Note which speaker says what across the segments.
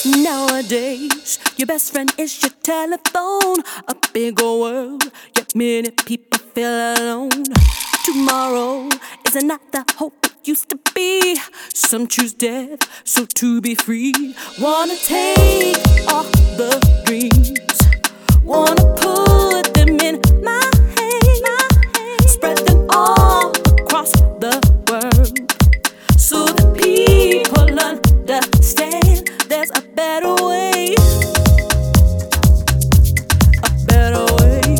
Speaker 1: Nowadays, your best friend is your telephone. A big old world, yet many people feel alone. Tomorrow is not the hope it used to be. Some choose death, so to be free. Wanna take all the dreams, wanna put them in my hand, spread them all across the world, so that people understand there's a better way. A better way.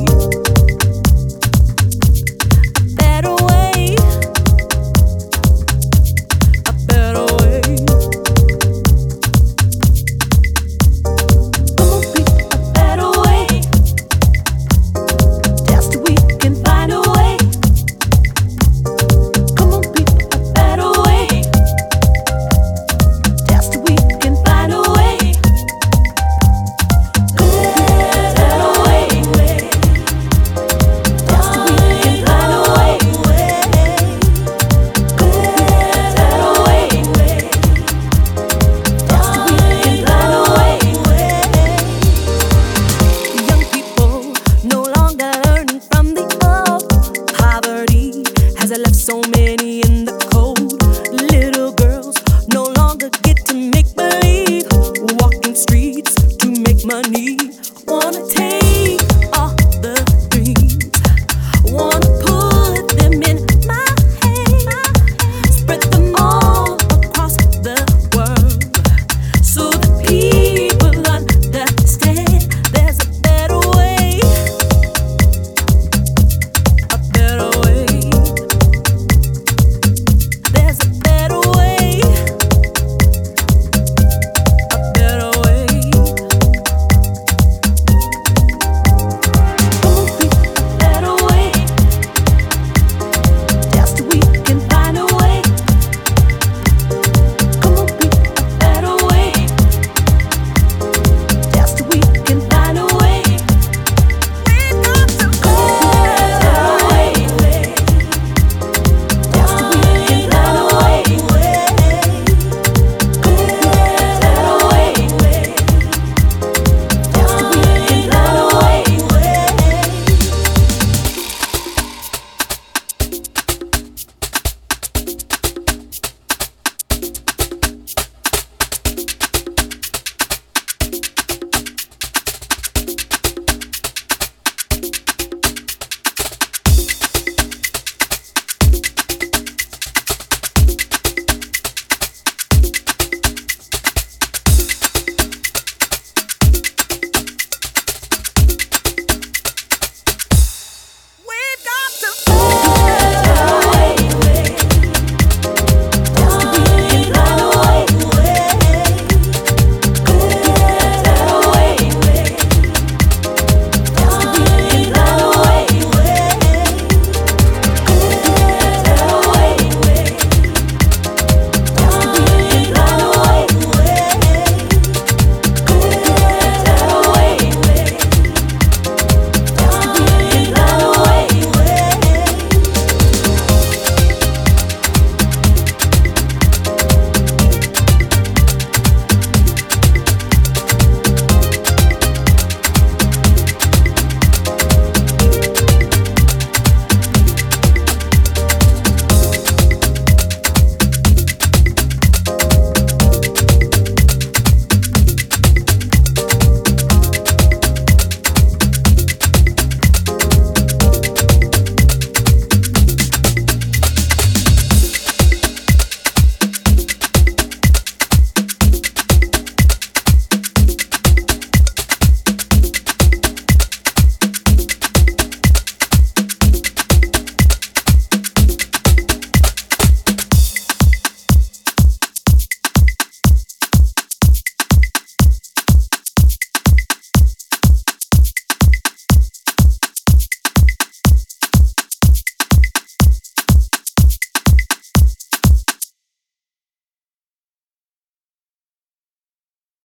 Speaker 1: A better way. A better way. Come on, people, a better way. Just we can find a way. Come on, people, a better way. Just we can find a way. Come on, people, a better way. Just we can find a way. Come on, people, a better way. Just we can find a way. Young people no longer learning from the old. Poverty has left so many in the cold. Little girls no longer get to make believe.